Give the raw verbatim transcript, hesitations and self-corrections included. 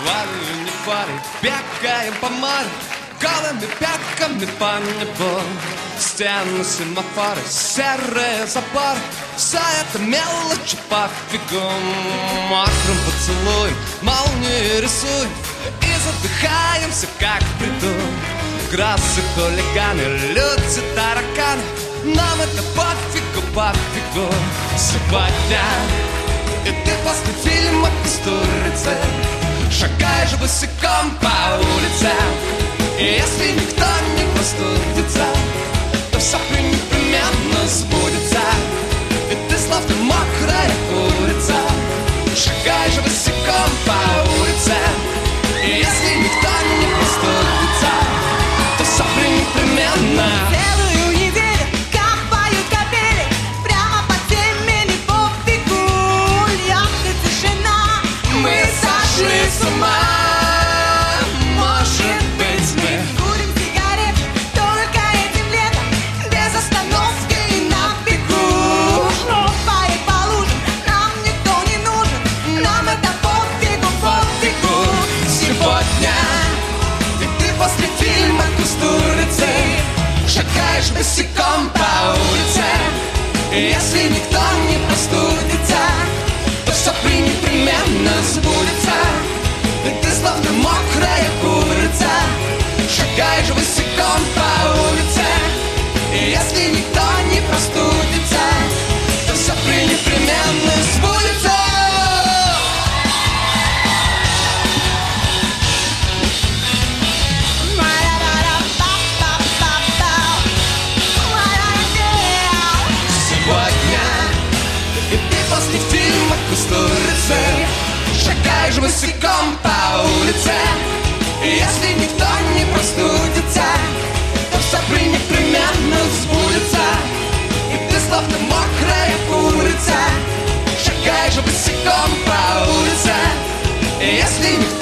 Варю, не варю, бегаем по морю, голыми пятками по небу. Стены, семафоры, серые заборы, вся эта мелочь пофигу. Мокрым поцелуем молнии рисуем и задыхаемся, как в бреду. Красы, хулиганы, люди, тараканы, нам это пофигу, пофигу. Сегодня и ты после фильма «Кустурица» шагаешь босиком по улице. И если никто не простудится, то все непременно сбудется. И ты словно мокрая курица шагаешь босиком по улице. И если никто не простудится, то все непременно. Целую неделю капают капели прямо по темени пофигу. Льется тишина, Мы сошли с ума. Может быть, мы курим сигарет только этим летом, без остановки и на бегу. Шлепая по лужам, нам никто не нужен, нам это пофигу, пофигу. сегодня и ты после фильма «Кустурицы» шагаешь босиком по улице. И если никто не простудится, то все непременно сбудется. И ты словно мокрая курица шагаешь босиком по улице. И если никто не простудится, то все непременно сбудется. Сегодня и ты после фильма «Кустурицы» шагаешь босиком по улице. И если никто не простудится, то все непременно сбудется. И ты словно мокрая курица шагаешь босиком по улице. И если никто